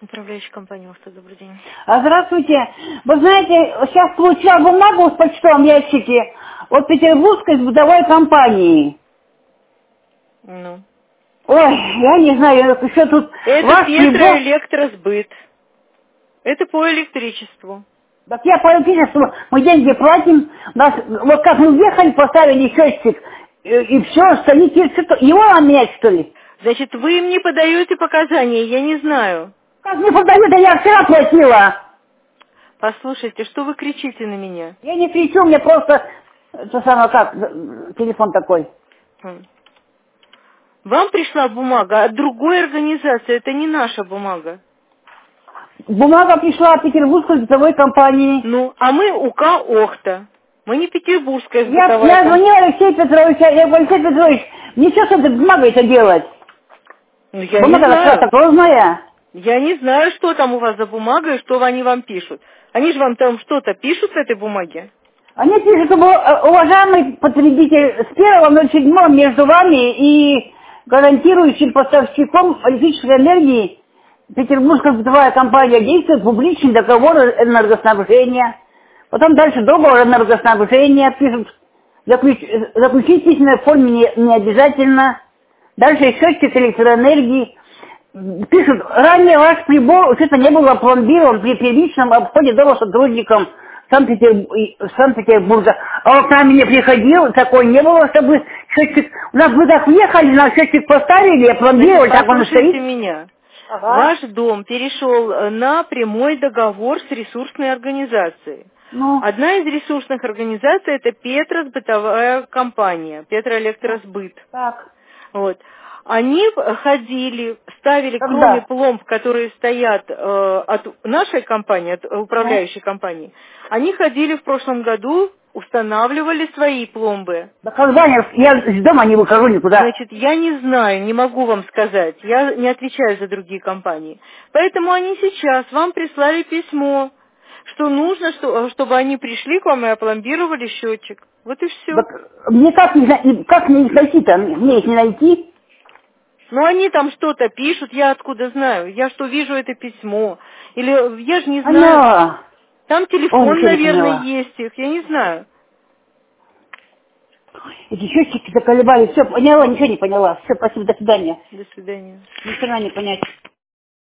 Управляющая компания «Охта», добрый день. Здравствуйте. Вы знаете, сейчас получила бумагу в почтовом ящике от Петербургской бытовой компании. Ну. Ой, я не знаю, что тут Это ваш прибор. Петроэлектросбыт. Это по электричеству. Так я понял, что мы деньги платим, нас, вот как мы уехали, поставили счетчик, и все, стоит, его нам менять, что ли? Значит, вы им не подаете показания, я не знаю. Как мне подают, я вчера платила. Послушайте, что вы кричите на меня? Я не кричу, мне просто, это самое как, телефон такой. М. Вам пришла бумага от другой организации, это не наша бумага. Бумага пришла от Петербургской бытовой компании. Ну, а мы УК «Охта». Мы не петербургская бытовая Я компания. звонила Алексею Петровичу, я говорю, Алексей Петрович, мне что с этой бумагой-то делать? Ну, я не Бумага такая знаю. такая. Я не знаю, что там у вас за бумага и что они вам пишут. Они же вам там что-то пишут в этой бумаге? Они пишут, что уважаемый потребитель, с 1.07 между вами и гарантирующим поставщиком электрической энергии Петербургская бытовая компания действует публичный договор энергоснабжения. Потом дальше договор энергоснабжения пишут. Заключить письменной форме не обязательно. Дальше счетчик электроэнергии. Пишут, ранее ваш прибор что-то не был опломбирован при первичном обходе дома сотрудникам Санкт-Петербурга. А вот к нам не приходил, такой не было, чтобы счетчик... У нас мы так въехали, на счетчик поставили, опломбировали, Значит, так он и послушайте стоит. меня. Ага. Ваш дом перешел на прямой договор с ресурсной организацией. Ну, Одна из ресурсных организаций – это Петрос бытовая компания, Петроэлектросбыт. так. Вот. Они ходили, ставили, кроме Когда? пломб, которые стоят от нашей компании, от Ну, управляющей компании, они ходили в прошлом году, устанавливали свои пломбы. да когда я из дома не выхожу никуда. Значит, я не знаю, не могу вам сказать, я не отвечаю за другие компании. Поэтому они сейчас вам прислали письмо, что нужно, чтобы они пришли к вам и опломбировали счетчик. Вот и все. Так мне как мне их найти-то? Мне их не найти? Ну, они там что-то пишут, я откуда знаю? Я что, вижу это письмо? Или я же не знаю. Поняла. Там Ой, телефон, ничего не наверное, поняла. есть их, я не знаю. Эти счетчики заколебали. Все, поняла, ничего не поняла. Все, спасибо, до свидания. До свидания. Ни хрена не понять.